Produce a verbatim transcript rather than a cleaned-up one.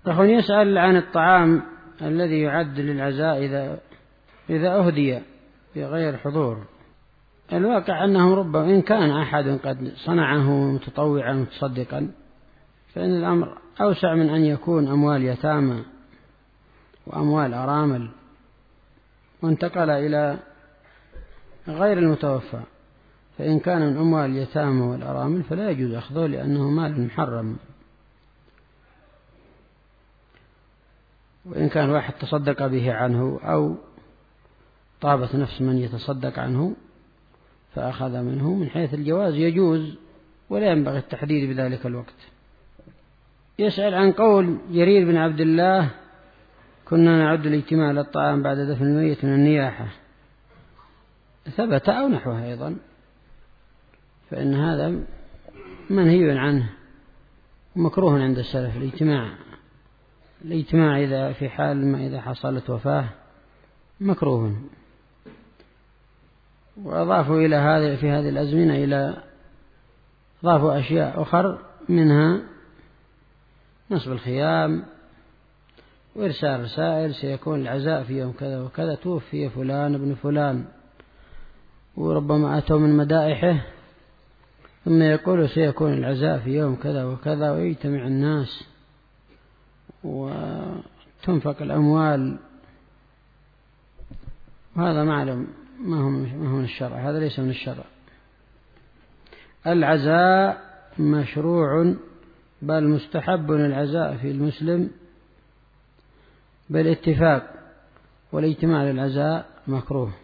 أخوان يسأل عن الطعام الذي يعد للعزاء إذا إذا أهدي بغير حضور. الواقع أنه ربما إن كان أحد قد صنعه متطوعا متصدقا فإن الأمر أوسع من أن يكون أموال يتامى وأموال أرامل وانتقل إلى غير المتوفى. فإن كان من أموال اليتامى والأرامل فلا يجوز أخذه لأنه مال محرم. وإن كان واحد تصدق به عنه أو طابت نفس من يتصدق عنه فأخذ منه من حيث الجواز يجوز ولا ينبغي التحديد بذلك الوقت. يسأل عن قول جرير بن عبد الله: كنا نعد الاجتماع للطعام بعد دفن الميت من النياحة. ثبت أو نحوه أيضا، فإن هذا منهي عنه مكروه عند السلف. الاجتماع الاجتماع إذا في حال ما إذا حصلت وفاة مكروه. وأضافوا إلى هذا في هذه الأزمنة إلى أضافوا أشياء أخر منها نصب الخيام وإرسال رسائل: سيكون العزاء في يوم كذا وكذا، توفي فلان ابن فلان، وربما أتوا من مدائحه ثم يقول سيكون العزاء في يوم كذا وكذا، ويجتمع الناس وتنفق الأموال. وهذا معلوم ما هو من الشرع، هذا ليس من الشرع. العزاء مشروع بل مستحب العزاء في المسلم بالاتفاق، والاجتماع للعزاء مكروه.